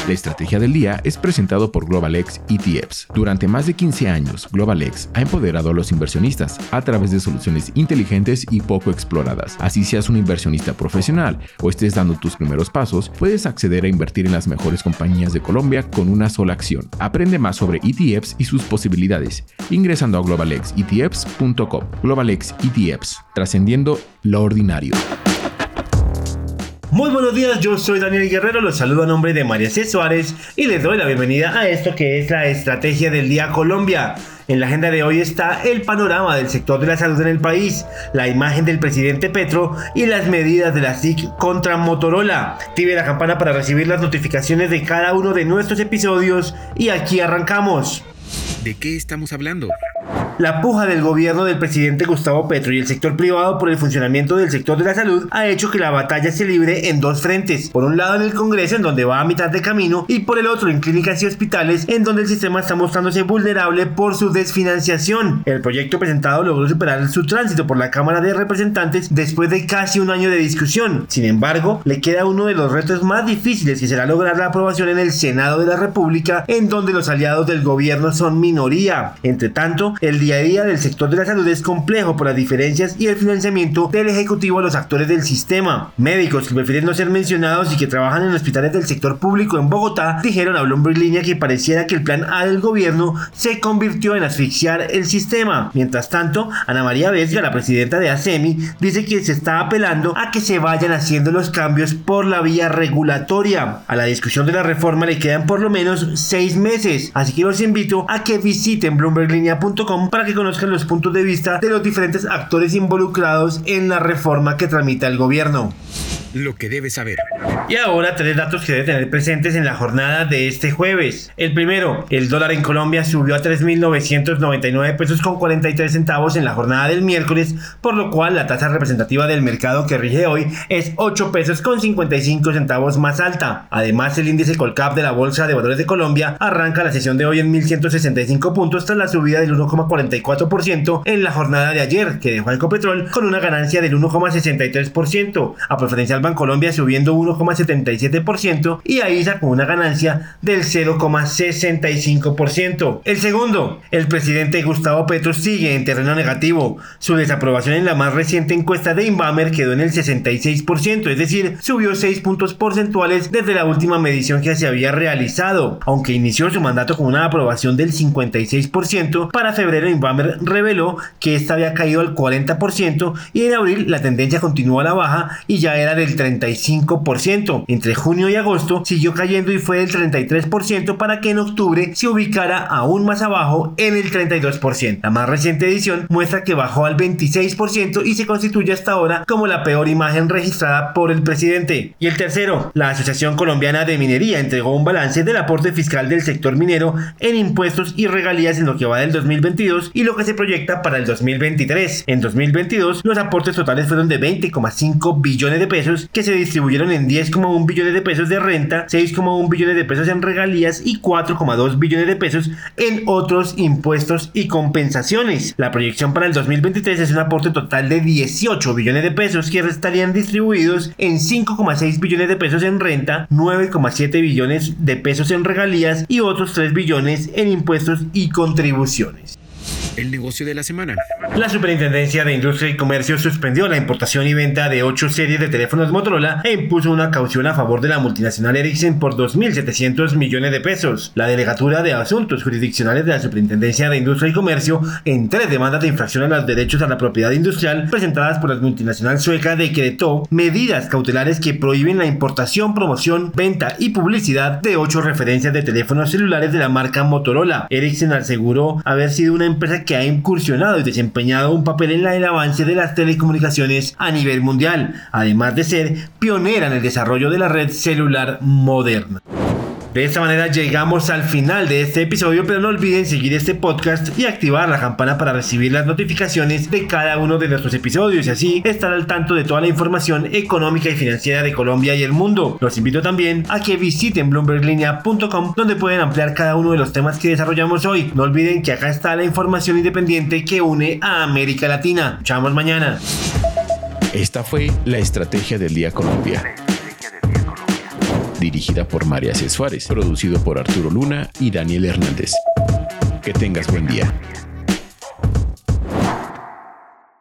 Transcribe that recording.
La estrategia del día es presentado por GlobalX ETFs. Durante más de 15 años, GlobalX ha empoderado a los inversionistas a través de soluciones inteligentes y poco exploradas. Así seas un inversionista profesional o estés dando tus primeros pasos, puedes acceder a invertir en las mejores compañías de Colombia con una sola acción. Aprende más sobre ETFs y sus posibilidades ingresando a globalxetfs.com. GlobalX ETFs, trascendiendo lo ordinario. Muy buenos días, yo soy Daniel Guerrero, los saludo a nombre de María C. Suárez y les doy la bienvenida a esto que es la Estrategia del Día Colombia. En la agenda de hoy está el panorama del sector de la salud en el país, la imagen del presidente Petro y las medidas de la SIC contra Motorola. Active la campana para recibir las notificaciones de cada uno de nuestros episodios y aquí arrancamos. ¿De qué estamos hablando? La puja del gobierno del presidente Gustavo Petro y el sector privado por el funcionamiento del sector de la salud ha hecho que la batalla se libre en dos frentes. Por un lado en el Congreso, en donde va a mitad de camino, y por el otro en clínicas y hospitales, en donde el sistema está mostrándose vulnerable por su desfinanciación. El proyecto presentado logró superar su tránsito por la Cámara de Representantes después de casi un año de discusión. Sin embargo, le queda uno de los retos más difíciles, que será lograr la aprobación en el Senado de la República, en donde los aliados del gobierno son minoría. Entre tanto, el día a día del sector de la salud es complejo por las diferencias y el financiamiento del Ejecutivo a los actores del sistema. Médicos que prefieren no ser mencionados y que trabajan en hospitales del sector público en Bogotá dijeron a Bloomberg Línea que pareciera que el plan A del gobierno se convirtió en asfixiar el sistema. Mientras tanto, Ana María Vesga, la presidenta de ASEMI, dice que se está apelando a que se vayan haciendo los cambios por la vía regulatoria. A la discusión de la reforma le quedan por lo menos 6 meses, así que los invito a que visiten bloomberglinea.com para que conozcan los puntos de vista de los diferentes actores involucrados en la reforma que tramita el gobierno. Lo que debes saber. Y ahora 3 datos que deben tener presentes en la jornada de este jueves. El primero, el dólar en Colombia subió a 3.999 pesos con 43 centavos en la jornada del miércoles, por lo cual la tasa representativa del mercado que rige hoy es 8 pesos con 55 centavos más alta. Además, el índice Colcap de la Bolsa de Valores de Colombia arranca la sesión de hoy en 1.165 puntos tras la subida del 1,44% en la jornada de ayer, que dejó a Ecopetrol con una ganancia del 1,63%, a preferencial Bancolombia subiendo 1,77% y AISA con una ganancia del 0,65%. El segundo, el presidente Gustavo Petro sigue en terreno negativo. Su desaprobación en la más reciente encuesta de Inbamer quedó en el 66%, es decir, subió 6 puntos porcentuales desde la última medición que se había realizado. Aunque inició su mandato con una aprobación del 56%, para febrero Inbamer reveló que esta había caído al 40% y en abril la tendencia continuó a la baja y ya era del 35%. Entre junio y agosto siguió cayendo y fue del 33% para que en octubre se ubicara aún más abajo en el 32%. La más reciente edición muestra que bajó al 26% y se constituye hasta ahora como la peor imagen registrada por el presidente. Y el tercero, la Asociación Colombiana de Minería entregó un balance del aporte fiscal del sector minero en impuestos y regalías en lo que va del 2022 y lo que se proyecta para el 2023. En 2022 los aportes totales fueron de 20,5 billones de pesos que se distribuyeron en 10,1 billones de pesos de renta, 6,1 billones de pesos en regalías y 4,2 billones de pesos en otros impuestos y compensaciones. La proyección para el 2023 es un aporte total de 18 billones de pesos que estarían distribuidos en 5,6 billones de pesos en renta, 9,7 billones de pesos en regalías y otros 3 billones en impuestos y contribuciones. El negocio de la semana. La Superintendencia de Industria y Comercio suspendió la importación y venta de 8 series de teléfonos Motorola e impuso una caución a favor de la multinacional Ericsson por 2.700 millones de pesos. La Delegatura de Asuntos Jurisdiccionales de la Superintendencia de Industria y Comercio, en 3 demandas de infracción a los derechos a la propiedad industrial presentadas por la multinacional sueca, decretó medidas cautelares que prohíben la importación, promoción, venta y publicidad de 8 referencias de teléfonos celulares de la marca Motorola. Ericsson aseguró haber sido una empresa que ha incursionado y desempeñado un papel en el avance de las telecomunicaciones a nivel mundial, además de ser pionera en el desarrollo de la red celular moderna. De esta manera llegamos al final de este episodio, pero no olviden seguir este podcast y activar la campana para recibir las notificaciones de cada uno de nuestros episodios y así estar al tanto de toda la información económica y financiera de Colombia y el mundo. Los invito también a que visiten bloomberglinea.com, donde pueden ampliar cada uno de los temas que desarrollamos hoy. No olviden que acá está la información independiente que une a América Latina. Nos vemos mañana. Esta fue la Estrategia del Día Colombia. dirigida por María C. Suárez, producido por Arturo Luna y Daniel Hernández. Que tengas buen día.